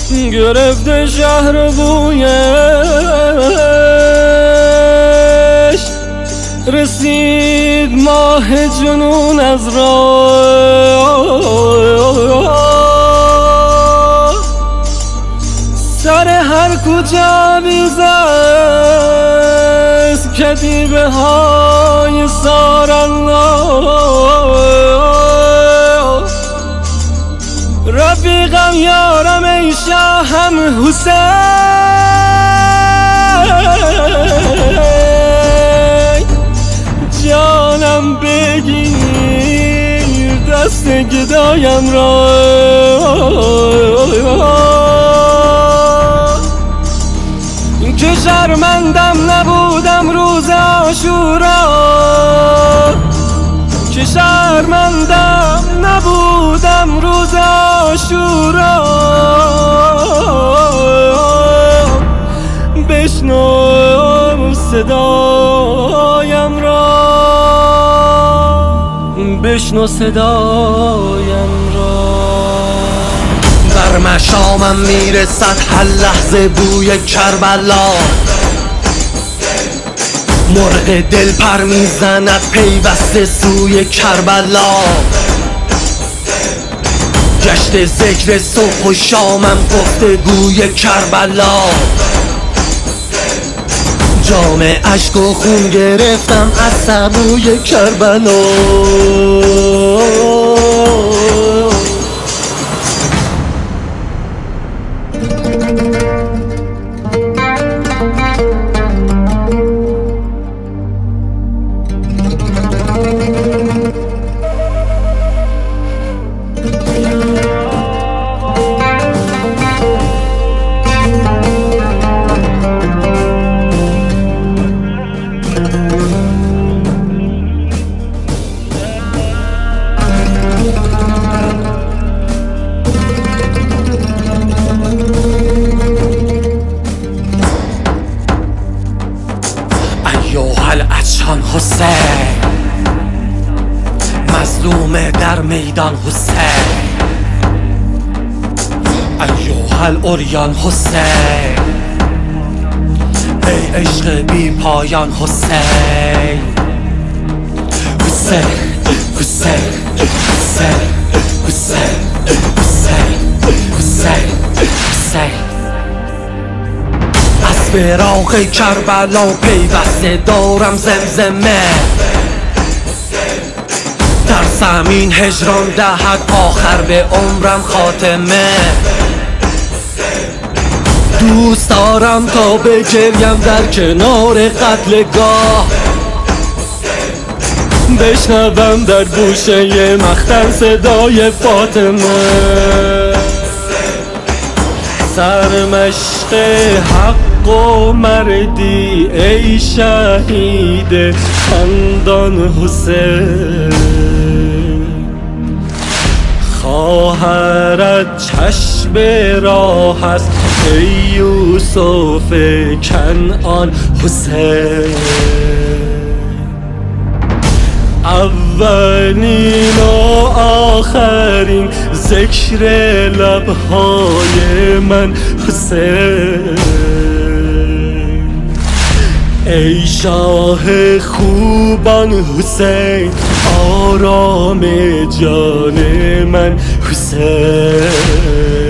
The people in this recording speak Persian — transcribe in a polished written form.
گرفته شهر بویش، رسید ماه جنون از راه. سر هر کجا بیزست کتیبه های سارالله. رفیقم یارم ای شاهم حسین، جانم بگیر دست گدایم را. که شرمندم نبودم روز عاشورا، که شرمندم نبودم روز عاشورا. بشنو صدایم را، بشنو صدایم را. بر مشامم میرسد هر لحظه بوی کربلا، مرغ دل پر میزند پیوسته سوی کربلا. گشت ذکر صبح و شامم گفتگوی کربلا. جام اشک و خون گرفتم از سبوی کربلا. العطشان حسین، مظلوم در میدان حسین. ایوه العریان حسین، ای عشق بی پایان حسین. حسین حسین حسین حسین حسین حسین حسین. از فراق کربلا پیوسته دارم زمزمه، در زمین هجران دهد آخر به عمرم خاتمه. دوست دارم تا بگریم در کنار قتلگاه، بشنوم در گوشه مختن صدای فاطمه. سرمشق حق و مردی ای شهید خندان حسین. خواهرت چشم راه است ای یوسف کنعان حسین. اولین و آخرین ذکر لبهای من حسین. ای شاه خوبان حسین، آرام جان من حسین.